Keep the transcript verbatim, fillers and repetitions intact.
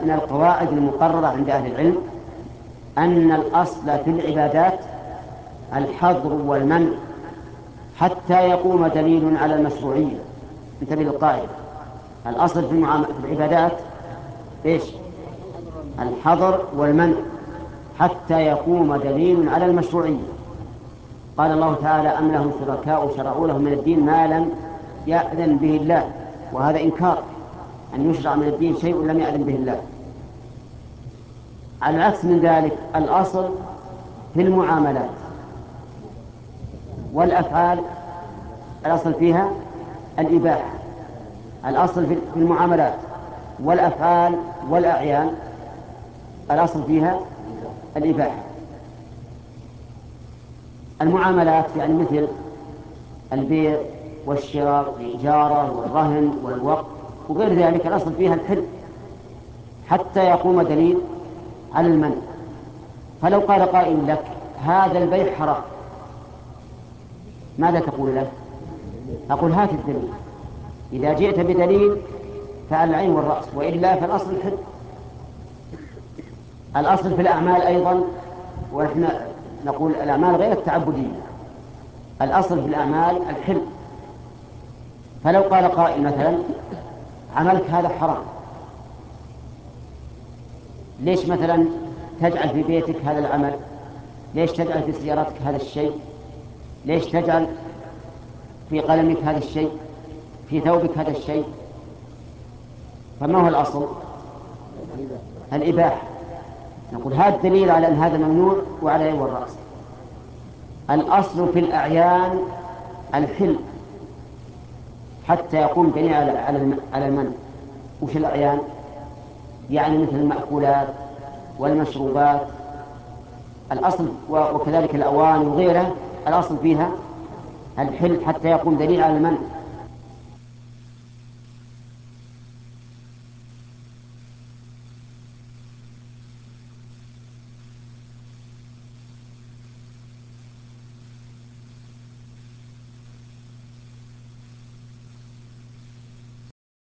من القواعد المقررة عند أهل العلم أن الأصل في العبادات الحظر والمنع حتى يقوم دليل على المشروعية. انتبه للقاعدة، الأصل في, المعام... في العبادات إيش؟ الحظر والمنع حتى يقوم دليل على المشروعية. قال الله تعالى: أم لهم شركاء شرعوا لهم من الدين ما لم يأذن به الله. وهذا إنكار أن يشرع من الدين شيء لم يأذن به الله. على العكس من ذلك، الأصل في المعاملات والأفعال الأصل فيها الإباحة. الأصل في المعاملات والأفعال والأعيان الأصل فيها الإباحة. المعاملات يعني مثل البيع والشراء والإجارة والرهن والوقف وغير ذلك الأصل فيها الحل حتى يقوم دليل على المنع. فلو قال قائل لك: هذا البيع حرام، ماذا تقول له؟ أقول: هات الدليل. إذا جئت بدليل فعلى العين والرأس، وإلا فالأصل الحل. الأصل في الأعمال أيضا، ونحن نقول الأعمال غير التعبدية، الأصل في الأعمال الحل. فلو قال قائل مثلا: عملك هذا حرام، ليش مثلا تجعل في بيتك هذا العمل؟ ليش تجعل في سيارتك هذا الشيء؟ ليش تجعل في قلمك هذا الشيء؟ في ثوبك هذا الشيء؟ فما هو الأصل؟ الإباحة. نقول: هذا الدليل على أن هذا ممنوع وعلى العين والرأس. الأصل في الأعيان الحل حتى يقوم دليل على المنع. وش الأعيان؟ يعني مثل المأكولات والمشروبات، الأصل وكذلك الأواني وغيرها الأصل فيها الحل حتى يقوم دليل على المنع.